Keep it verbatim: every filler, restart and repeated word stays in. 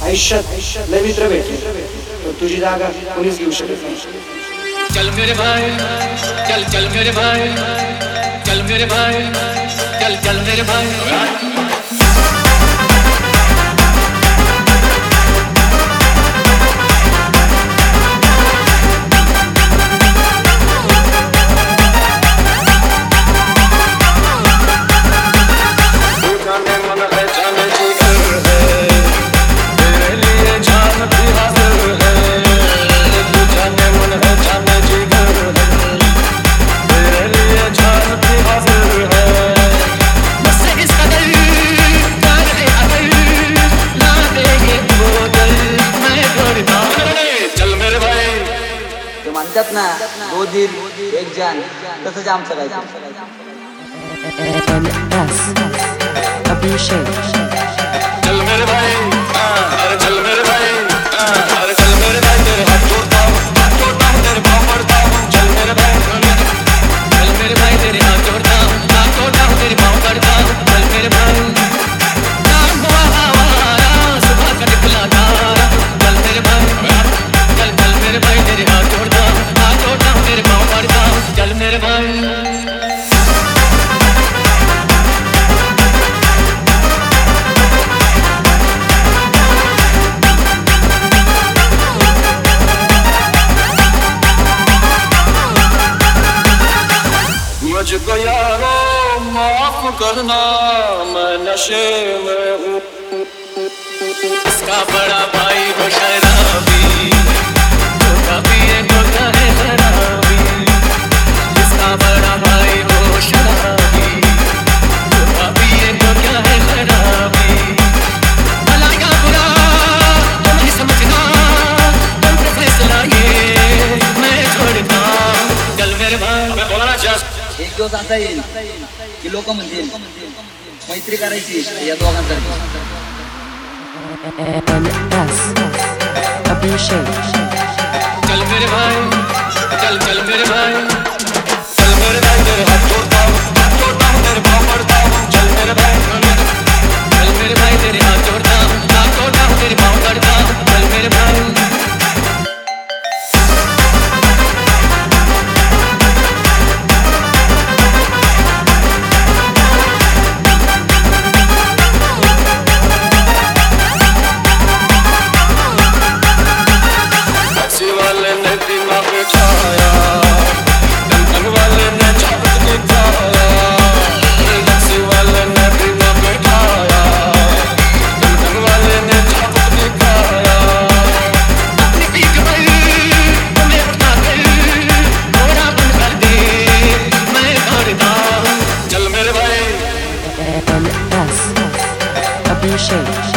आयुष्यात लय मित्र भेटले पण तुझी जागा कोणीच घेऊ शकत नाही. चल मेरे भाई चल चल मेरे भाई चल मेरे भाई चल चल मेरे भाई. म्हणतात ना दो दिल एक जान तसंच आमचं काय. चल मेरे भाई अरे चल मेरे भाई अरे चल मेरे भाई तेरे हाथ जोड़ता हूँ हाथ जोड़ता हूँ तेरे पाँव पड़ता हूँ. चल मेरे भाई चल मेरे भाई तेरे हाथ जोड़ता हूँ हाथ जोड़ता हूँ तेरे पाँव पड़ता हूँ. चल मेरे भाई शाम हुआ हमारा सुबह का निकला तारा. चल मेरे भाई चल चल मेरे भाई तेरे हाथ जोड़ता हूँ हाथ जोड़ता हूँ तेरे पाँव पड़ता हूँ. चल मेरे भाई मुझको यारो माफ करना मैं नशे में हूँ. इसका बड़ा भाई हो शराबी छोटा पिए तो क्या है खराबी. इसका बड़ा भाई हो शराबी छोटा पिए तो क्या है खराबी. भला या बुरा तुम ही समझना तुम पे फैसला ये मैं छोड़ता हूँ. चल मेरे भाई मैं बोलना चाहता. एक दिवस असा येईल की लोक म्हणतील मैत्री करायची या दोघांसारखी. चल मेरे भाई चल चल मेरे भाई चल मेरे भाई तेरे हाथ जोड़ता हूँ हाथ जोड़ता हूँ तेरे पाँव पड़ता हूँ. चल मेरे भाई चल मेरे भाई तेरे हाथ जोड़ता हूँ हाथ जोड़ता हूँ तेरे पाँव पड़ता हूँ. चल मेरे भाई Appreciate.